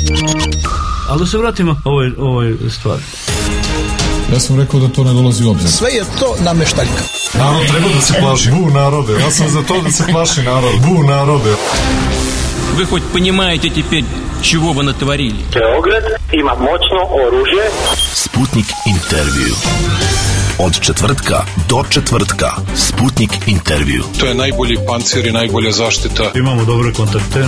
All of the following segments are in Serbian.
Ali da se vratimo ovoj stvari. Ja sam rekao da to ne dolazi u obzir. Sve je to nameštaljka. Narod treba da se plaši. Bu narode. Ja sam za to da se plaši narod. Bu narode. Вы хоть понимаете теперь, чего вы натворили? Beograd ima moćno oružje. Sputnik intervju. Od četvrtka do četvrtka. Sputnik intervju. To je najbolji pancir i najbolja zaštita. Imamo dobre kontakte.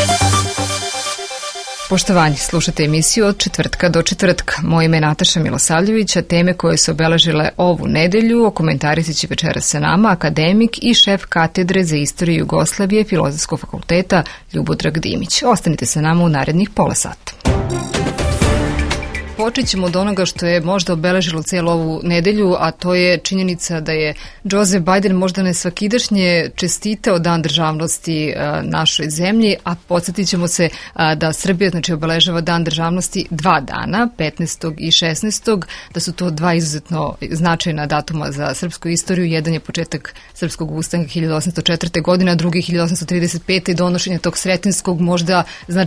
Poštovanje, slušate emisiju od četvrtka do četvrtka. Moje ime je Nataša Milosavljević, a teme koje su obeležile ovu nedelju okomentarisat će večeras sa nama akademik i šef katedre za istoriju Jugoslavije Filozofskog fakulteta Ljubodrag Dimić. Ostanite sa nama u narednih pola sata. Počet ćemo od onoga što je možda obeležilo cijelu ovu nedelju, a to je činjenica da je Joseph Biden možda nesvakidašnje čestitao Dan državnosti našoj zemlji, a podsjetit ćemo se da Srbija obeležava Dan državnosti 2 dana, 15. i 16. da su to 2 izuzetno značajna datuma za srpsku istoriju. Jedan je početak srpskog ustanka 1804. godine, a drugi 1835. i donošenje tog sretenskog, možda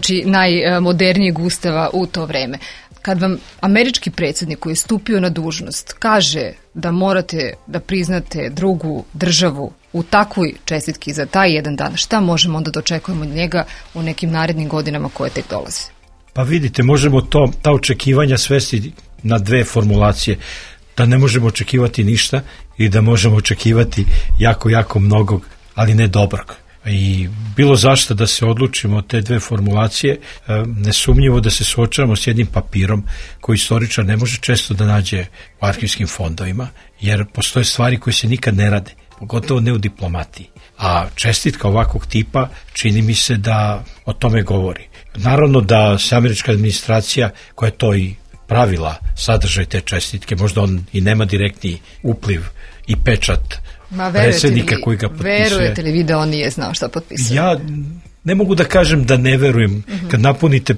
najmodernijeg ustava u to vreme. Kad vam američki predsjednik koji je stupio na dužnost kaže da morate da priznate drugu državu u takvoj čestitki za taj jedan dan, šta možemo onda da očekujemo od njega u nekim narednim godinama koje tek dolaze? Pa vidite, možemo ta očekivanja svesti na 2 formulacije. Da ne možemo očekivati ništa i da možemo očekivati jako, jako mnogog, ali ne dobrog. I bilo zašto da se odlučimo od te 2 formulacije, nesumnjivo da se suočavamo s jednim papirom koji istoričar ne može često da nađe u arhivskim fondovima, jer postoje stvari koje se nikad ne rade, pogotovo ne u diplomatiji. A čestitka ovakvog tipa čini mi se da o tome govori. Naravno da se američka administracija, koja je to i pravila sadržaj te čestitke, možda on i nema direktni upliv i pečat predsjednika koji ga potpisuje. Verujete li vi da on nije znao šta potpisuje? Ja ne mogu da kažem da ne verujem. Kad napunite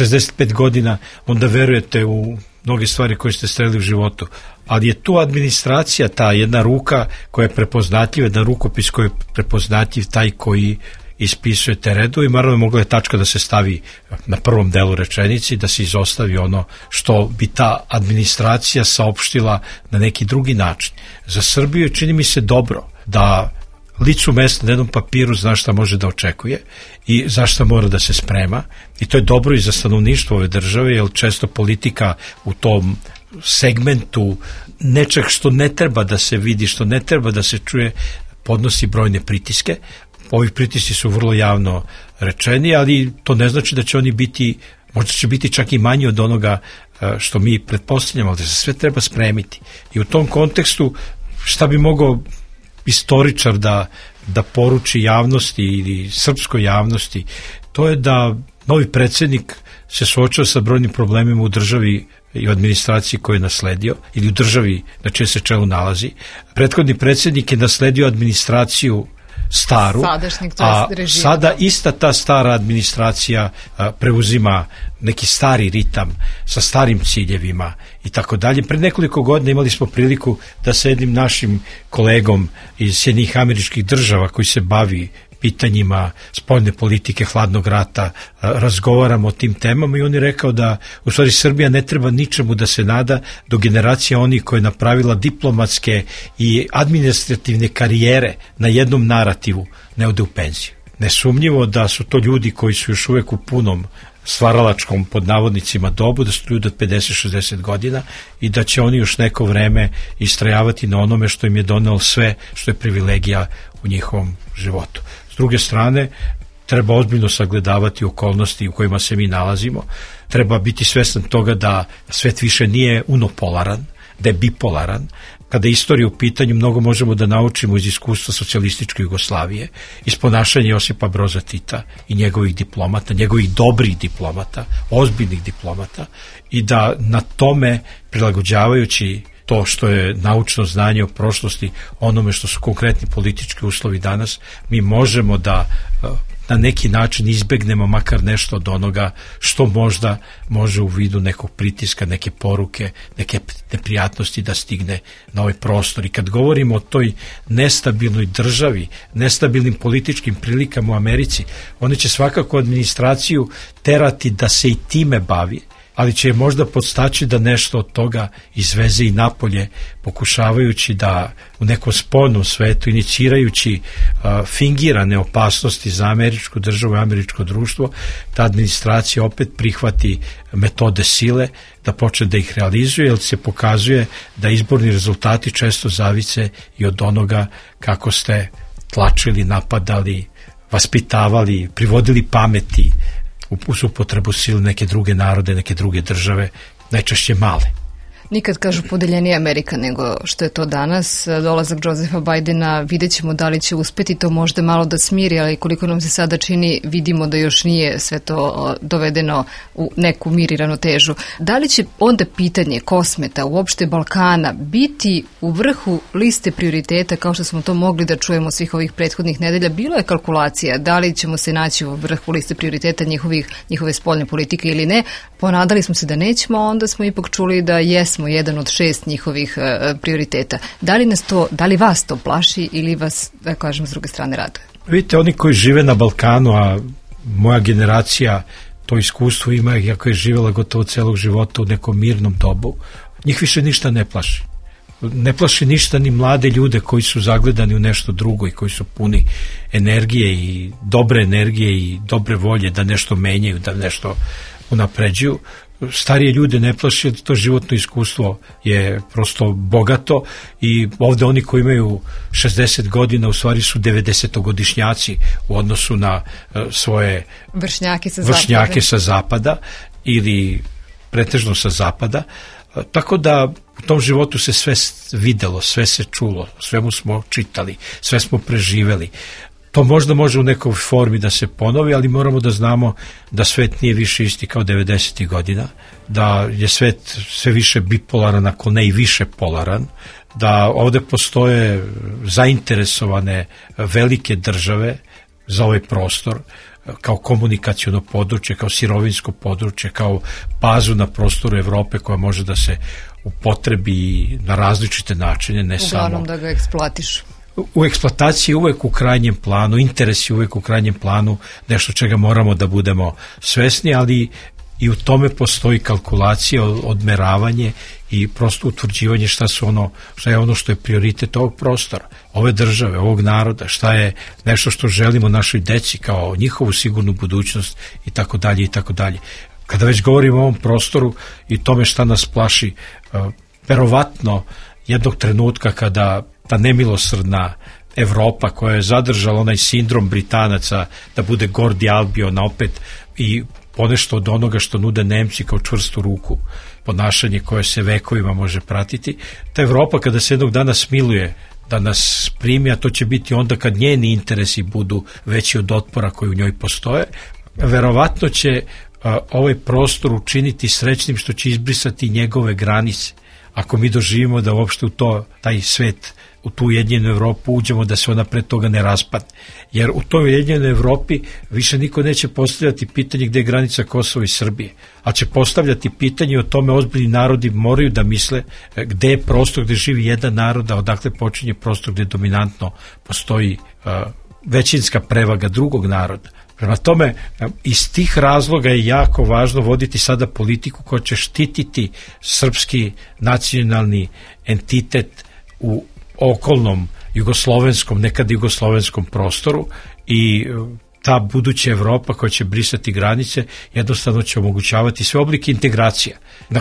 65 godina, onda verujete u mnoge stvari koje ste sreli u životu. Ali je tu administracija, ta jedna ruka koja je prepoznatljiva, jedan rukopis koji je prepoznatljiv, taj koji ispisuje te redove, i naravno mogla je tačka da se stavi na prvom delu rečenici, da se izostavi ono što bi ta administracija saopštila na neki drugi način. Za Srbiju čini mi se dobro da licu mesta na jednom papiru zna šta može da očekuje i za šta mora da se sprema, i to je dobro i za stanovništvo ove države, jer često politika u tom segmentu nečeg što ne treba da se vidi, što ne treba da se čuje, podnosi brojne pritiske. Ovi pritisci su vrlo javno rečeni, ali to ne znači da će oni biti, možda će biti čak i manji od onoga što mi pretpostavljamo, ali da se sve treba spremiti. I u tom kontekstu šta bi mogao istoričar da poruči javnosti ili srpskoj javnosti, to je da novi predsjednik se suočava sa brojnim problemima u državi i u administraciji koju je nasledio, ili u državi na čije se čelu nalazi. Prethodni predsjednik je nasledio administraciju staru, a sada ista ta stara administracija preuzima neki stari ritam sa starim ciljevima i tako dalje. Pred nekoliko godina imali smo priliku da sa jednim našim kolegom iz Sjedinjenih Američkih Država koji se bavi pitanjima spoljne politike, hladnog rata, razgovaramo o tim temama, i on je rekao da u stvari Srbija ne treba ničemu da se nada do generacija onih koja je napravila diplomatske i administrativne karijere na jednom narativu ne ode u penziju. Nesumnjivo da su to ljudi koji su još uvek u punom stvaralačkom pod navodnicima dobu, da su ljudi od 50-60 godina i da će oni još neko vreme istrajavati na onome što im je donelo sve što je privilegija u njihovom životu. S druge strane, treba ozbiljno sagledavati okolnosti u kojima se mi nalazimo. Treba biti svestan toga da svet više nije unopolaran, da je bipolaran. Kada je istorija u pitanju, mnogo možemo da naučimo iz iskustva socijalističke Jugoslavije, iz ponašanja Josipa Broza Tita i njegovih diplomata, njegovih dobrih diplomata, ozbiljnih diplomata, i da na tome, prilagođavajući to što je naučno znanje o prošlosti onome što su konkretni politički uslovi danas, mi možemo da na neki način izbegnemo makar nešto od onoga što možda može u vidu nekog pritiska, neke poruke, neke neprijatnosti da stigne na ovaj prostor. I kad govorimo o toj nestabilnoj državi, nestabilnim političkim prilikama u Americi, oni će svakako administraciju terati da se i time bavi, ali će je možda podstaći da nešto od toga izveze i napolje, pokušavajući da u nekom spoljnom svetu, inicirajući fingirane opasnosti za američku državu i američko društvo, ta administracija opet prihvati metode sile, da počne da ih realizuje, jer se pokazuje da izborni rezultati često zavise i od onoga kako ste tlačili, napadali, vaspitavali, privodili pameti uz upotrebu sile neke druge narode, neke druge države, najčešće male. Nikad kažu podeljenija Amerika nego što je to danas. Dolazak Josepha Bidena, vidjet ćemo da li će uspeti to možda malo da smiri, ali koliko nam se sada čini, vidimo da još nije sve to dovedeno u neku mir i ravnotežu. Da li će onda pitanje Kosmeta, uopšte Balkana, biti u vrhu liste prioriteta, kao što smo to mogli da čujemo svih ovih prethodnih nedelja? Bilo je kalkulacija da li ćemo se naći u vrhu liste prioriteta njihove spoljne politike ili ne. Ponadali smo se da nećemo, a onda smo ipak čuli da jesmo jedan od 6 njihovih prioriteta. Da li vas to plaši ili vas, da kažem, s druge strane raduje? Vidite, oni koji žive na Balkanu, a moja generacija to iskustvo ima, iako je živjela gotovo celog života u nekom mirnom dobu, njih više ništa ne plaši. Ne plaši ništa ni mlade ljude koji su zagledani u nešto drugo i koji su puni energije i dobre volje da nešto menjaju, da nešto unapređuju. Starije ljude ne plaši, to životno iskustvo je prosto bogato i ovde oni koji imaju 60 godina u stvari su 90-godišnjaci u odnosu na svoje vršnjake sa zapada ili pretežno sa zapada. Tako da u tom životu se sve videlo, sve se čulo, svemu smo čitali, sve smo preživeli. To možda može u nekoj formi da se ponovi, ali moramo da znamo da svet nije više isti kao 90. godina, da je svet sve više bipolaran, ako ne i više polaran, da ovde postoje zainteresovane velike države za ovaj prostor, kao komunikaciono područje, kao sirovinsko područje, kao bazu na prostoru Evrope koja može da se upotrebi na različite načine, ne samo... Uglavnom da ga eksploatiš. U eksploataciji uvek u krajnjem planu, interes je uvek u krajnjem planu, nešto čega moramo da budemo svesni, ali i u tome postoji kalkulacija, odmeravanje i prosto utvrđivanje šta je ono što je prioritet ovog prostora, ove države, ovog naroda, šta je nešto što želimo našoj deci kao njihovu sigurnu budućnost i tako dalje i tako dalje. Kada već govorimo o ovom prostoru i tome šta nas plaši, verovatno jednog trenutka kada ta nemilosrdna Evropa koja je zadržala onaj sindrom Britanaca da bude Gordi Albion opet i ponešto od onoga što nude Nemci kao čvrstu ruku, ponašanje koje se vekovima može pratiti, ta Evropa kada se jednog dana smiluje da nas primi, a to će biti onda kad njeni interesi budu veći od otpora koji u njoj postoje, verovatno će ovaj prostor učiniti srećnim što će izbrisati njegove granice. Ako mi doživimo da uopšte u taj svet, u tu ujedinjenu Evropu uđemo, da se ona pre toga ne raspadne. Jer u toj ujedinjenoj Evropi više niko neće postavljati pitanje gde je granica Kosova i Srbije, a će postavljati pitanje o tome ozbiljni narodi moraju da misle gde je prostor gde živi jedan narod, a odakle počinje prostor gde dominantno postoji većinska prevaga drugog naroda. Prema tome, iz tih razloga je jako važno voditi sada politiku koja će štititi srpski nacionalni entitet u okolnom jugoslovenskom, nekad jugoslovenskom prostoru i ta buduća Evropa koja će brisati granice jednostavno će omogućavati sve oblike integracija.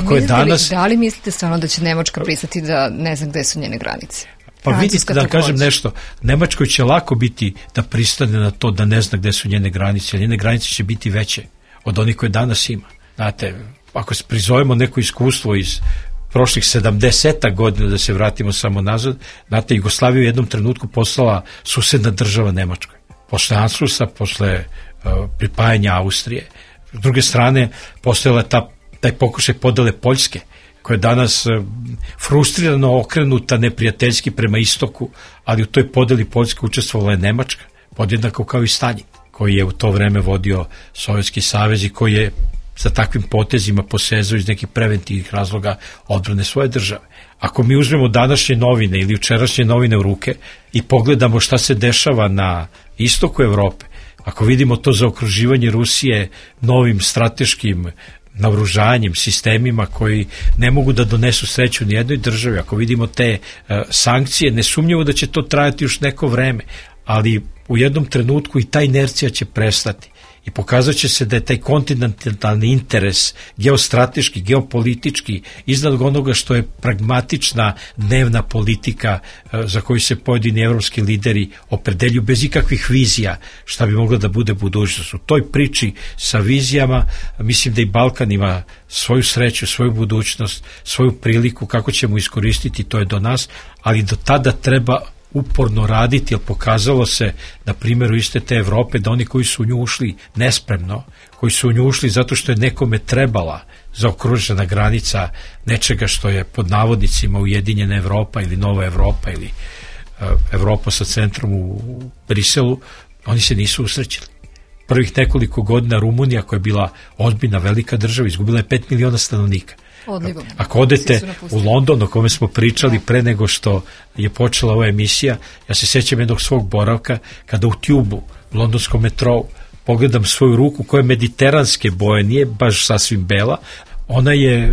Da li mislite stvarno da će Nemačka pristati da ne znam gde su njene granice? Pa vidite, da kažem nešto, Nemačkoj će lako biti da pristane na to da ne zna gde su njene granice, jer njene granice će biti veće od onih koje danas ima. Znate, ako se prizovemo neko iskustvo iz prošlih 70 godina, da se vratimo samo nazad, znate, Jugoslavija u jednom trenutku postala susedna država Nemačkoj. Posle Anschlussa, posle pripajanja Austrije. S druge strane, postojala taj pokušaj podele Poljske, koja je danas frustrirano okrenuta neprijateljski prema istoku, ali u toj podeli Poljske učestvovala je Nemačka, podjednako kao i Stalin, koji je u to vreme vodio Sovjetski savez i koji je sa takvim potezima posezao iz nekih preventivnih razloga odbrane svoje države. Ako mi uzmemo današnje novine ili jučerašnje novine u ruke i pogledamo šta se dešava na istoku Evrope, ako vidimo to zaokruživanje Rusije novim strateškim naoružanjem, sistemima koji ne mogu da donesu sreću ni jednoj državi, ako vidimo te sankcije, nesumnjivo da će to trajati još neko vreme, ali u jednom trenutku i ta inercija će prestati. I pokazat će se da je taj kontinentalni interes geostrateški, geopolitički iznad onoga što je pragmatična dnevna politika za koju se pojedini evropski lideri opredeljuju bez ikakvih vizija šta bi mogla da bude budućnost. U toj priči sa vizijama mislim da i Balkan ima svoju sreću, svoju budućnost, svoju priliku, kako ćemo iskoristiti, to je do nas, ali do tada treba uporno raditi, jer pokazalo se na primjeru iste te Evrope da oni koji su u nju ušli nespremno, koji su u nju ušli zato što je nekome trebala zaokružena granica nečega što je pod navodnicima Ujedinjena Evropa ili Nova Evropa ili Evropa sa centrom u Briselu, oni se nisu usrećili. Prvih nekoliko godina Rumunija, koja je bila ozbiljna velika država, izgubila je 5 miliona stanovnika. Odlivom. Ako odete u London, o kome smo pričali pre nego što je počela ova emisija, ja se sjećam jednog svog boravka kada u Tubu, u londonskom metrou, pogledam svoju ruku koja je mediteranske boje, nije baš sasvim bela, ona je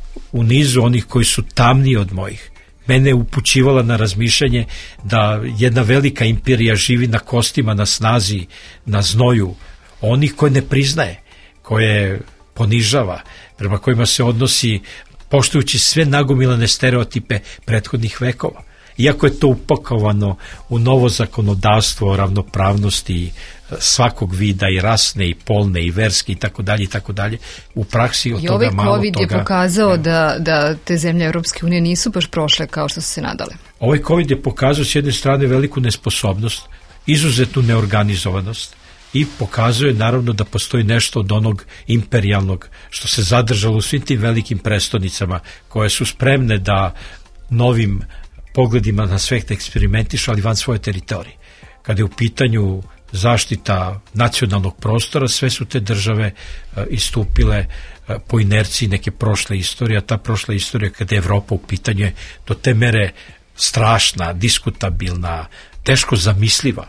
u nizu onih koji su tamniji od mojih. Mene je upućivala na razmišljanje da jedna velika imperija živi na kostima, na snazi, na znoju onih koje ne priznaje, koje ponižava, prema kojima se odnosi poštujući sve nagomilane stereotipe prethodnih vekova. Iako je to upakovano u novo zakonodavstvo o ravnopravnosti svakog vida i rasne i polne i verske i tako dalje, u praksi od toga malo toga. I ovaj COVID je pokazao da te zemlje Europske unije nisu baš prošle kao što su se nadale. Ovaj COVID je pokazao s jedne strane veliku nesposobnost, izuzetnu neorganizovanost, i pokazuje naravno da postoji nešto od onog imperijalnog što se zadržalo u svim tim velikim prestonicama koje su spremne da novim pogledima na svet eksperimentišu, ali van svoje teritorije. Kada je u pitanju zaštita nacionalnog prostora, sve su te države istupile po inerciji neke prošle istorije, a ta prošla istorija kada je Evropa u pitanju je do te mere strašna, diskutabilna, teško zamisliva,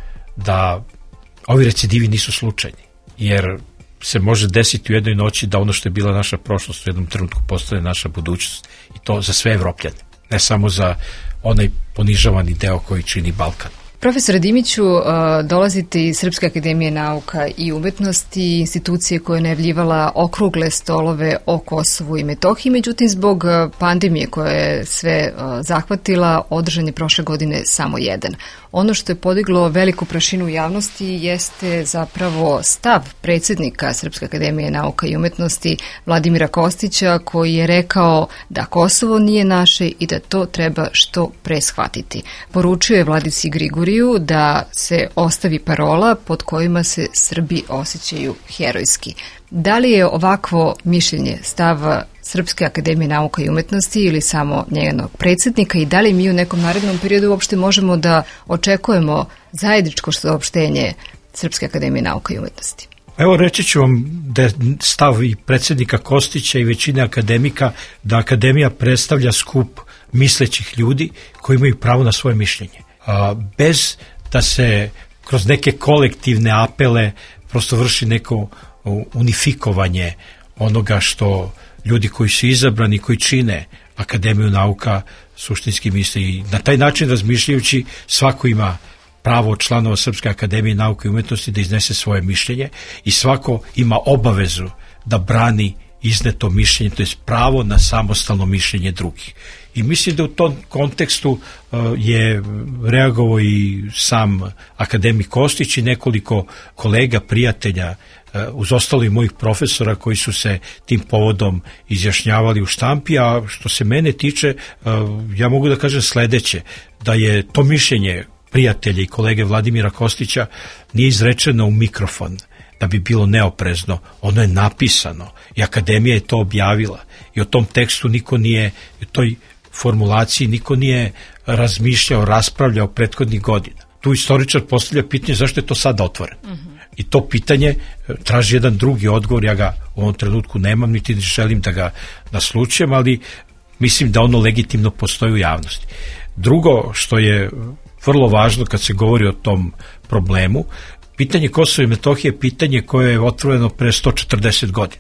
da ovi recidivi nisu slučajni, jer se može desiti u jednoj noći da ono što je bila naša prošlost u jednom trenutku postane naša budućnost, i to za sve Evropljane, ne samo za onaj ponižavani deo koji čini Balkan. Profesore Dimiću, dolazite iz Srpske akademije nauka i umetnosti, institucije koja je najavljivala okrugle stolove o Kosovu i Metohiji, međutim zbog pandemije koja je sve zahvatila, održan je prošle godine samo jedan. Ono što je podiglo veliku prašinu u javnosti jeste zapravo stav predsjednika Srpske akademije nauka i umetnosti Vladimira Kostića, koji je rekao da Kosovo nije naše i da to treba što pre shvatiti. Poručio je Vladici Grigoriju da se ostavi parola pod kojima se Srbi osjećaju herojski. Da li je ovakvo mišljenje stav Srpske akademije nauka i umetnosti ili samo njenog predsjednika, i da li mi u nekom narednom periodu uopšte možemo da očekujemo zajedničko saopštenje Srpske akademije nauka i umetnosti? Evo, reći ću vam da je stav i predsjednika Kostića i većine akademika da akademija predstavlja skup mislećih ljudi koji imaju pravo na svoje mišljenje. Bez da se kroz neke kolektivne apele prosto vrši neko unifikovanje onoga što ljudi koji su izabrani, koji čine Akademiju nauka suštinski misle, i na taj način razmišljajući svako ima pravo od članova Srpske akademije nauke i umetnosti da iznese svoje mišljenje i svako ima obavezu da brani izneto mišljenje, to je pravo na samostalno mišljenje drugih. I mislim da u tom kontekstu je reagovao i sam akademik Kostić i nekoliko kolega, prijatelja, uz ostalo i mojih profesora koji su se tim povodom izjašnjavali u štampi, a što se mene tiče, ja mogu da kažem sledeće, da je to mišljenje prijatelja i kolege Vladimira Kostića nije izrečeno u mikrofon da bi bilo neoprezno, ono je napisano i akademija je to objavila i o tom tekstu niko nije, u toj formulaciji niko nije razmišljao, raspravljao prethodnih godina. Tu istoričar postavlja pitanje zašto je to sada otvoreno. I to pitanje traži jedan drugi odgovor, ja ga u ovom trenutku nemam, niti želim da ga naslučujem, ali mislim da ono legitimno postoji u javnosti. Drugo što je vrlo važno kad se govori o tom problemu, pitanje Kosova i Metohije je pitanje koje je otvoreno pre 140 godina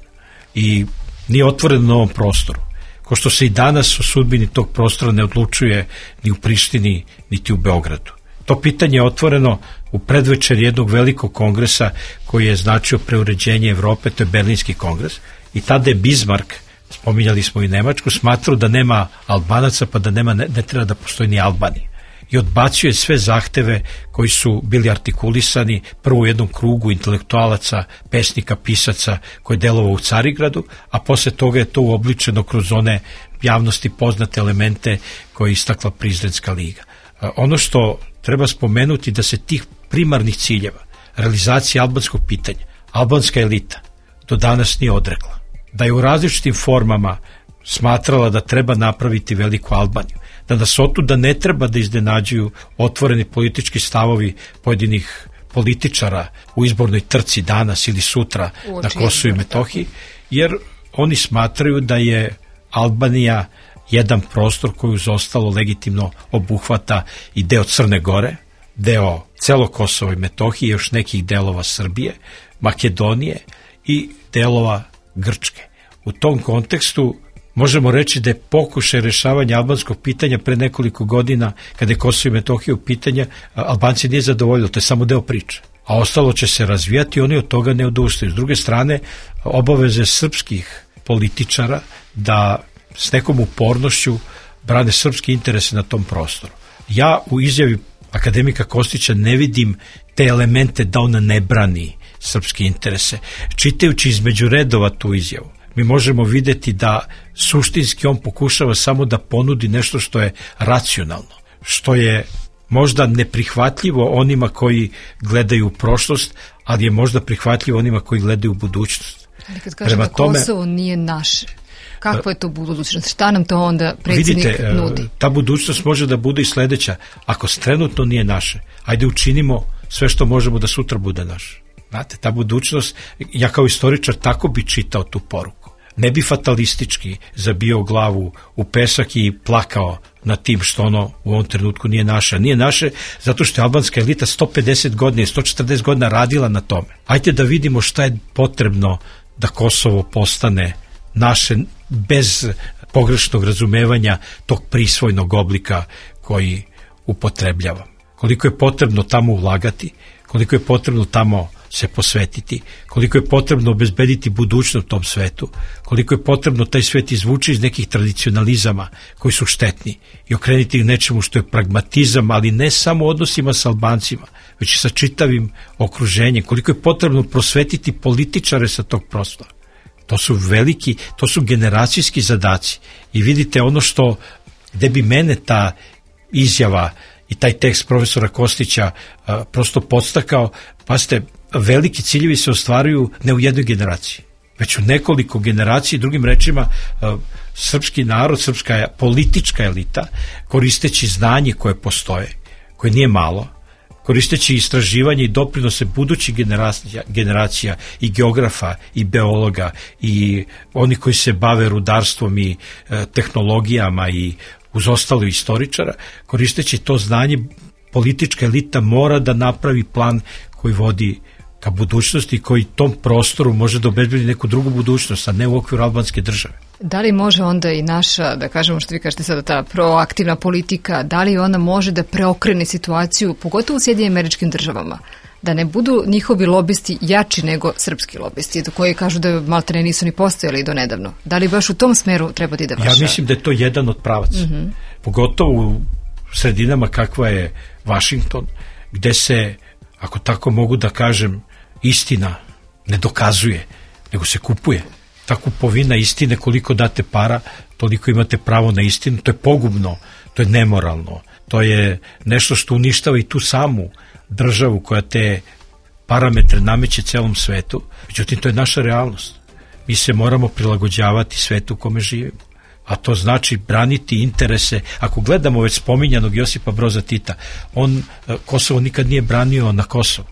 i nije otvoreno na ovom prostoru. Ko što se i danas o sudbini tog prostora ne odlučuje ni u Prištini, niti u Beogradu. To pitanje je otvoreno u predvečer jednog velikog kongresa koji je značio preuređenje Evrope, to je Berlinski kongres, i tada je Bismarck, spominjali smo i Nemačku, smatrao da nema Albanaca, pa da ne treba da postoji ni Albanija. I odbacio je sve zahteve koji su bili artikulisani prvo u jednom krugu intelektualaca, pesnika, pisaca koji je delovao u Carigradu, a posle toga je to uobličeno kroz one javnosti poznate elemente koje je istakla Prizrenska liga. Ono što treba spomenuti da se tih primarnih ciljeva, realizacije albanskog pitanja, albanska elita do danas nije odrekla. Da je u različitim formama smatrala da treba napraviti veliku Albaniju, da nas otuda ne treba da iznenađuju otvoreni politički stavovi pojedinih političara u izbornoj trci danas ili sutra na Kosovu i Metohiji, jer oni smatraju da je Albanija jedan prostor koji uz ostalo legitimno obuhvata i deo Crne Gore, deo celo Kosova i Metohije, još nekih delova Srbije, Makedonije i delova Grčke. U tom kontekstu možemo reći da je pokušaj rešavanja albanskog pitanja pre nekoliko godina, kada je Kosovo i Metohija u pitanje, Albanci nije zadovoljilo, to je samo deo priče. A ostalo će se razvijati, oni od toga ne odustaju. S druge strane, obaveze srpskih političara da s nekom upornošću brane srpske interese na tom prostoru. Ja u izjavi akademika Kostića ne vidim te elemente da ona ne brani srpske interese. Čitajući između redova tu izjavu, mi možemo videti da suštinski on pokušava samo da ponudi nešto što je racionalno, što je možda neprihvatljivo onima koji gledaju u prošlost, ali je možda prihvatljivo onima koji gledaju u budućnost. Ali kad kažem da Kosovo nije naše, kakva je to budućnost? Šta nam to onda predsjednik nudi? Ta budućnost može da bude i sledeća. Ako trenutno nije naše, ajde učinimo sve što možemo da sutra bude naše. Znate, ta budućnost, ja kao istoričar tako bi čitao tu poruku. Ne bi fatalistički zabio glavu u pesak i plakao nad tim što ono u ovom trenutku nije naše. Nije naše zato što je albanska elita 150 godina i 140 godina radila na tome. Ajde da vidimo šta je potrebno da Kosovo postane naše bez pogrešnog razumevanja tog prisvojnog oblika koji upotrebljavam. Koliko je potrebno tamo ulagati, koliko je potrebno tamo se posvetiti, koliko je potrebno obezbediti budućnost u tom svetu, koliko je potrebno taj svet izvući iz nekih tradicionalizama koji su štetni i okrenuti nečemu što je pragmatizam, ali ne samo u odnosima sa Albancima, već i sa čitavim okruženjem, koliko je potrebno prosvetiti političare sa tog prostora. To su veliki, to su generacijski zadaci i vidite ono što, gde bi mene ta izjava i taj tekst profesora Kostića prosto podstakao, pa ste, veliki ciljevi se ostvaruju ne u jednoj generaciji, već u nekoliko generacija. Drugim rečima, srpski narod, srpska politička elita, koristeći znanje koje postoje, koje nije malo, koristeći istraživanje i doprinose budućih generacija i geografa i biologa i oni koji se bave rudarstvom i tehnologijama i uz ostalo istoričara, koristeći to znanje, politička elita mora da napravi plan koji vodi ka budućnosti, koji tom prostoru može da obezbedi neku drugu budućnost, a ne u okviru albanske države. Da li može onda i naša, da kažemo što vi kažete sada, ta proaktivna politika, da li ona može da preokrene situaciju, pogotovo u Sjedinjenim Američkim Državama, da ne budu njihovi lobisti jači nego srpski lobisti, koji kažu da maltene nisu ni postojali do nedavno. Da li baš u tom smeru treba da ide vaša? Ja mislim da je to jedan od pravaca. Pogotovo u sredinama kakva je Vašington, gde se, ako tako mogu da kažem, istina ne dokazuje, nego se kupuje. Ta kupovina istine, koliko date para, toliko imate pravo na istinu, to je pogubno, to je nemoralno, to je nešto što uništava i tu samu državu koja te parametre nameće celom svetu. Međutim, to je naša realnost. Mi se moramo prilagođavati svetu u kome živimo. A to znači braniti interese. Ako gledamo već spominjanog Josipa Broza Tita, on Kosovo nikad nije branio na Kosovo.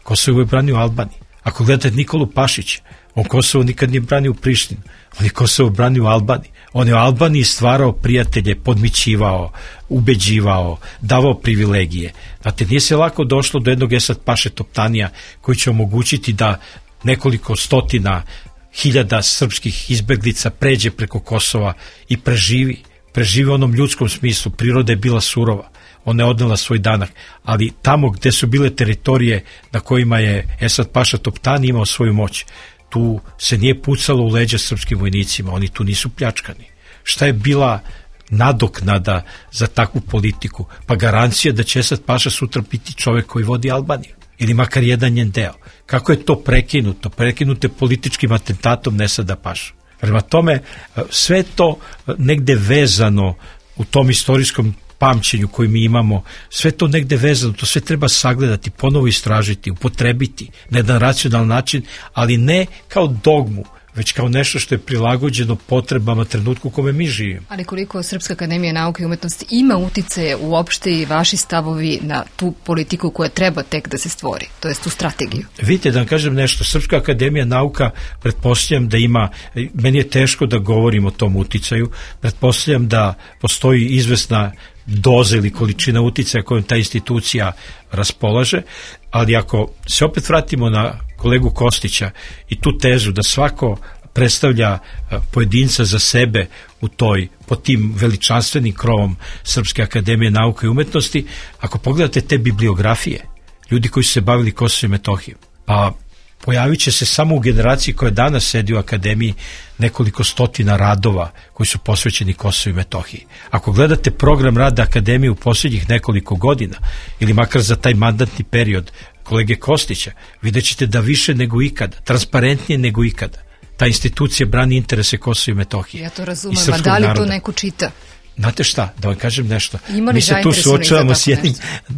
Kosovo je branio Albaniji. Ako gledate Nikolu Pašića, on Kosovo nikad nije branio u Prištinu, on je Kosovo branio u Albaniji. On je u Albaniji stvarao prijatelje, podmićivao, ubeđivao, davao privilegije. Znate, nije se lako došlo do jednog Esad Paše Toptanija koji će omogućiti da nekoliko stotina hiljada srpskih izbeglica pređe preko Kosova i preživi u onom ljudskom smislu. Priroda je bila surova, ona je odnela svoj danak, ali tamo gde su bile teritorije na kojima je Esad Paša Toptani imao svoju moć, tu se nije pucalo u leđa srpskim vojnicima, oni tu nisu pljačkani. Šta je bila nadoknada za takvu politiku? Pa garancija da će Esad Paša sutra biti čovek koji vodi Albaniju, ili makar jedan njen deo. Kako je to prekinuto? Prekinuto je političkim atentatom Nesada Paša. Prema tome, sve to negde vezano u tom istorijskom pamćenju koji mi imamo, sve to negde vezano, to sve treba sagledati, ponovo istražiti, upotrebiti na jedan racionalan način, ali ne kao dogmu, već kao nešto što je prilagođeno potrebama trenutku u kome mi živimo. Ali koliko Srpska akademija nauke i umetnosti ima uticaje uopšte i vaši stavovi na tu politiku koja treba tek da se stvori, to jest tu strategiju? Vidite, da vam kažem nešto, Srpska akademija nauka, pretpostavljam da ima, meni je teško da govorim o tom uticaju, pretpostavljam da postoji izvesna doza ili količina uticaja kojom ta institucija raspolaže, ali ako se opet vratimo na kolegu Kostića i tu tezu da svako predstavlja pojedinca za sebe pod tim veličanstvenim krovom Srpske akademije nauke i umetnosti, ako pogledate te bibliografije, ljudi koji su se bavili Kosovom i Metohijom, pa pojavit će se samo u generaciji koja danas sedi u akademiji nekoliko stotina radova koji su posvećeni Kosovu i Metohiji. Ako gledate program rada akademije u posljednjih nekoliko godina, ili makar za taj mandatni period kolege Kostića, vidjet ćete da više nego ikada, transparentnije nego ikada, ta institucija brani interese Kosova i Metohije. Ja to razumem, a da li to neko čita? Znate šta, da vam kažem nešto. Mi se tu suočavamo s jednim,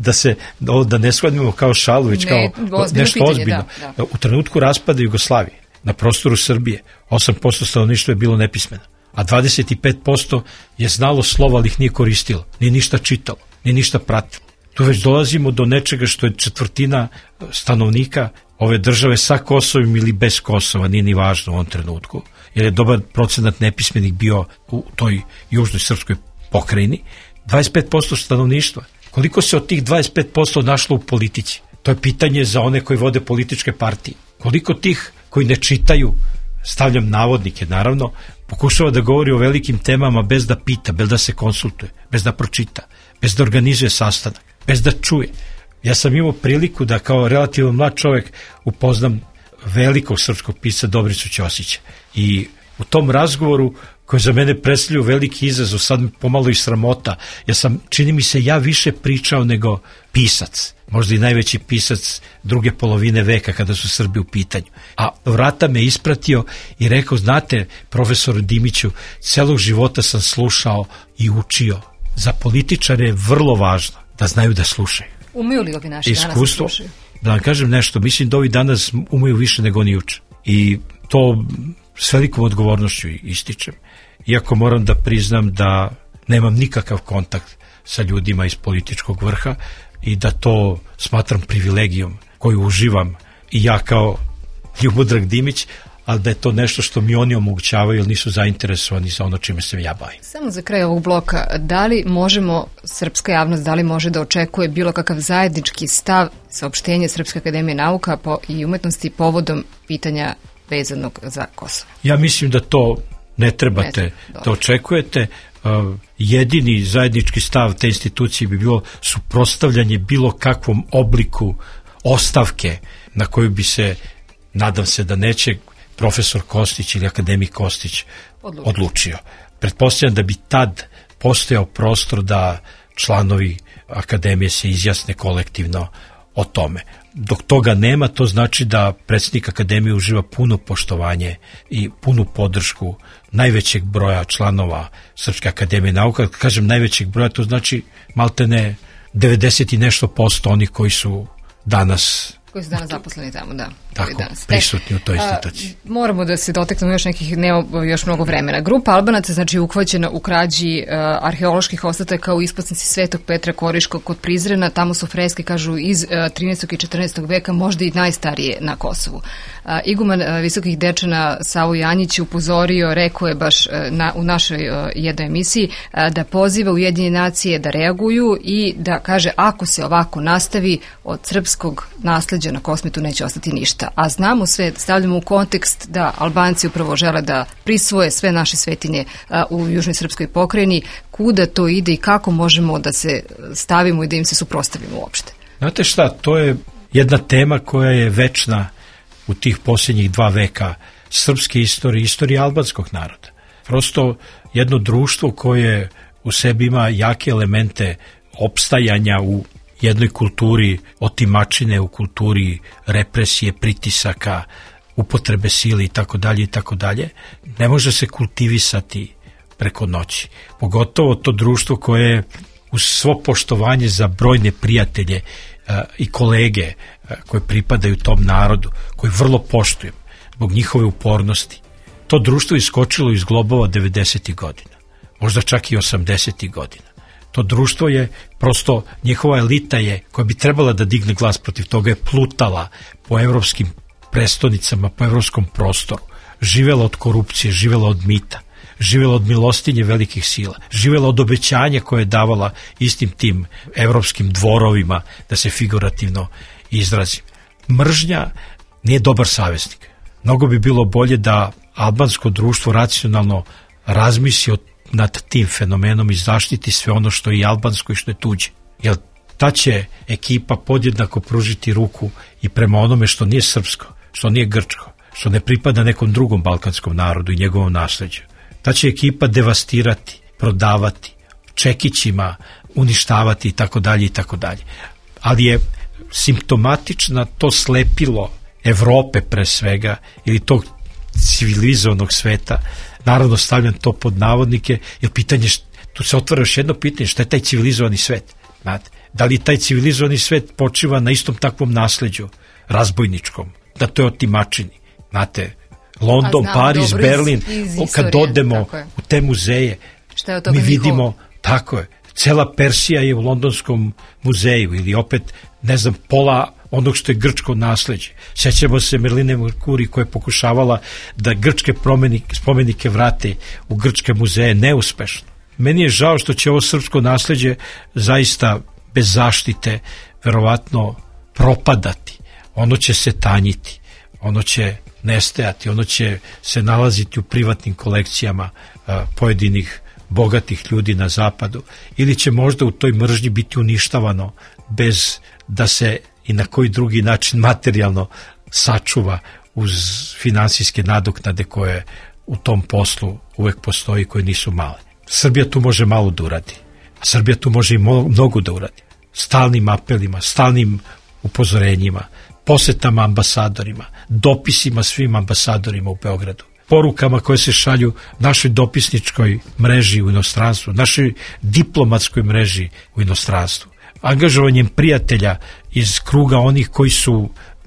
da ne shvatimo kao šalu, već kao nešto ozbiljno. Da. U trenutku raspada Jugoslavije, na prostoru Srbije, 8% stanovništva je bilo nepismeno, a 25% je znalo slova, ali ih nije koristilo, nije ništa čitalo, nije ništa pratilo. Tu već dolazimo do nečega što je četvrtina stanovnika ove države sa Kosovom ili bez Kosova, nije ni važno u ovom trenutku, jer je dobar procenat nepismenih bio u toj južnoj srpskoj pokrajini. 25% stanovništva. Koliko se od tih 25% našlo u politici? To je pitanje za one koji vode političke partije. Koliko tih koji ne čitaju, stavljam navodnike naravno, pokušava da govori o velikim temama bez da pita, bez da se konsultuje, bez da pročita, bez da organizuje sastanak, bez da čuje. Ja sam imao priliku da kao relativno mlad čovjek upoznam velikog srpskog pisca Dobricu Ćosića i u tom razgovoru koji za mene predstavljaju veliki izazov, sad mi pomalo i sramota, čini mi se, ja više pričao nego pisac, možda i najveći pisac druge polovine veka kada su Srbi u pitanju. A vrata me ispratio i rekao, znate, profesor Dimiću, celog života sam slušao i učio. Za političare je vrlo važno da znaju da slušaju. Umeju li ovi naši danas da slušaju? Da vam kažem nešto, mislim da ovi danas umeju više nego oni juče. I to s velikom odgovornošću ističem. Iako moram da priznam da nemam nikakav kontakt sa ljudima iz političkog vrha i da to smatram privilegijom koju uživam i ja kao Ljubodrag Dimić, ali da je to nešto što mi oni omogućavaju jer nisu zainteresovani za ono čime se ja bavim. Samo za kraj ovog bloka, da li možemo, srpska javnost, da li može da očekuje bilo kakav zajednički stav, saopštenje Srpske akademije nauka i umetnosti povodom pitanja vezanog za Kosovo? Ja mislim da to ne trebate da očekujete. Jedini zajednički stav te institucije bi bilo suprotstavljanje bilo kakvom obliku ostavke na koju bi se, nadam se da neće, profesor Kostić ili akademik Kostić odlučio. Pretpostavljam da bi tad postojao prostor da članovi akademije se izjasne kolektivno o tome. Dok toga nema, to znači da predsjednik akademije uživa puno poštovanje i punu podršku najvećeg broja članova Srpske akademije nauka. Kad kažem najvećeg broja, to znači maltene 90 i nešto % onih koji su danas Koji su danas zaposleni tamo, da. Tako, prisutni u toj instituciji. Moramo da se dotaknemo još nekih, još mnogo vremena. Grupa Albanaca, znači, uhvaćena u krađi arheoloških ostataka u isposnici Svetog Petra Koriškog kod Prizrena. Tamo su freske, kažu, iz 13. i 14. veka, možda i najstarije na Kosovu. Iguman Visokih Dečana Savo Janjić upozorio, rekao je baš u našoj jednoj emisiji, da poziva Ujedinjene nacije da reaguju i da kaže, ako se ovako nastavi, od srpskog nasleđa na Kosmetu neće ostati ništa. A znamo sve, stavljamo u kontekst da Albanci upravo žele da prisvoje sve naše svetinje u Južnoj Srpskoj pokrajini. Kuda to ide i kako možemo da se stavimo i da im se suprotstavimo uopšte? Znate šta, to je jedna tema koja je večna u tih posljednjih 2 veka srpske istorije, istorije albanskog naroda. Prosto jedno društvo koje u sebi ima jake elemente opstajanja u jednoj kulturi otimačine, u kulturi represije, pritisaka, upotrebe sile i tako dalje, ne može se kultivisati preko noći. Pogotovo to društvo koje uz svo poštovanje za brojne prijatelje i kolege koje pripadaju tom narodu, koji vrlo poštujem zbog njihove upornosti. To društvo iskočilo iz globova 90. godina, možda čak i 80. godina. To društvo je, prosto njihova elita je, koja bi trebala da digne glas protiv toga, je plutala po evropskim prestonicama, po evropskom prostoru, živela od korupcije, živela od mita, živela od milostinje velikih sila, živela od obećanja koje je davala istim tim evropskim dvorovima, da se figurativno izrazim. Mržnja nije dobar saveznik. Mnogo bi bilo bolje da albansko društvo racionalno razmisli nad tim fenomenom i zaštiti sve ono što je i albansko i što je tuđe. Jer ta će ekipa podjednako pružiti ruku i prema onome što nije srpsko, što nije grčko, što ne pripada nekom drugom balkanskom narodu i njegovom nasleđu. Ta će ekipa devastirati, prodavati, čekićima uništavati i tako dalje. Ali je simptomatično to slepilo Evrope pre svega ili tog civilizovanog sveta. Naravno stavljam to pod navodnike, jer pitanje, tu se otvara još jedno pitanje, šta je taj civilizovani svet? Znate, da li taj civilizovani svet počiva na istom takvom nasleđu, razbojničkom, da to je otimačini? Znate, London, Pariz, Berlin, kad odemo u te muzeje, mi vidimo, tako je, cela Persija je u Londonskom muzeju ili opet, ne znam, pola onog što je grčko nasleđe. Sjećamo se Merline Merkuri koja je pokušavala da grčke spomenike vrate u grčke muzeje, neuspešno. Meni je žao što će ovo srpsko nasleđe zaista bez zaštite verovatno propadati. Ono će se tanjiti, ono će nestajati, ono će se nalaziti u privatnim kolekcijama pojedinih bogatih ljudi na zapadu, ili će možda u toj mržnji biti uništavano bez da se i na koji drugi način materijalno sačuva uz finansijske nadoknade koje u tom poslu uvek postoji, koje nisu male. Srbija tu može malo da uradi, a Srbija tu može i mnogo da uradi. Stalnim apelima, stalnim upozorenjima, posetama ambasadorima, dopisima svim ambasadorima u Beogradu, porukama koje se šalju našoj dopisničkoj mreži u inostranstvu, našoj diplomatskoj mreži u inostranstvu, angažovanjem prijatelja iz kruga onih koji su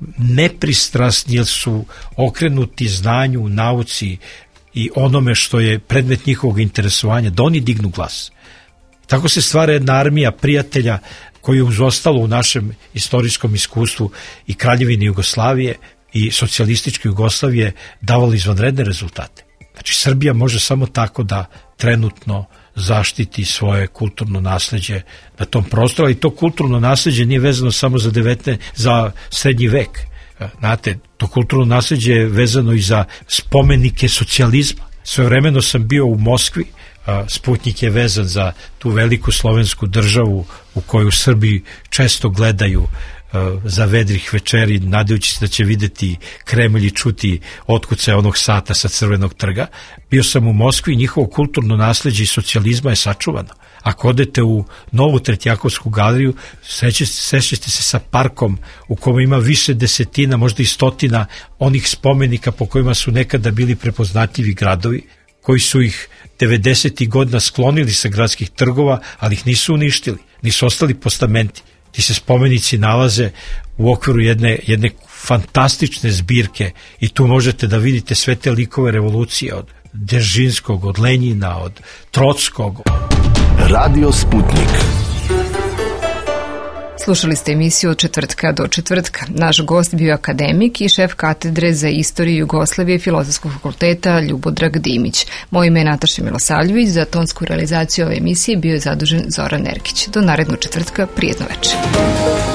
nepristrasni jer su okrenuti znanju, nauci i onome što je predmet njihovog interesovanja, da oni dignu glas. Tako se stvara jedna armija prijatelja koji je uz ostalo u našem istorijskom iskustvu i Kraljevine Jugoslavije i socijalističke Jugoslavije davali izvanredne rezultate. Znači, Srbija može samo tako da trenutno zaštiti svoje kulturno nasleđe na tom prostoru, ali to kulturno nasleđe nije vezano samo za srednji vek. Znate, to kulturno nasleđe je vezano i za spomenike socijalizma. Svojevremeno sam bio u Moskvi, Sputnik je vezan za tu veliku slovensku državu u koju Srbi često gledaju za vedrih večeri, nadajući se da će videti Kremlj i čuti otkucaje onog sata sa Crvenog trga. Bio sam u Moskvi i njihovo kulturno nasleđe i socijalizma je sačuvano. Ako odete u Novu Tretjakovsku galeriju, srećete se sa parkom u kome ima više desetina, možda i stotina onih spomenika po kojima su nekada bili prepoznatljivi gradovi, koji su ih 90. godina sklonili sa gradskih trgova, ali ih nisu uništili, nisu ostali postamenti. Ti se spomenici nalaze u okviru jedne fantastične zbirke i tu možete da vidite sve te likove revolucije od Dzeržinskog, od Lenjina, od Trockog. Radio Sputnik. Slušali ste emisiju od četvrtka do četvrtka. Naš gost bio akademik i šef katedre za istoriju Jugoslavije Filozofskog fakulteta Ljubodrag Dimić. Moje ime je Nataša Milosavljević, za tonsku realizaciju ove emisije bio je zadužen Zoran Nerkić. Do narednog četvrtka, prijetno večer.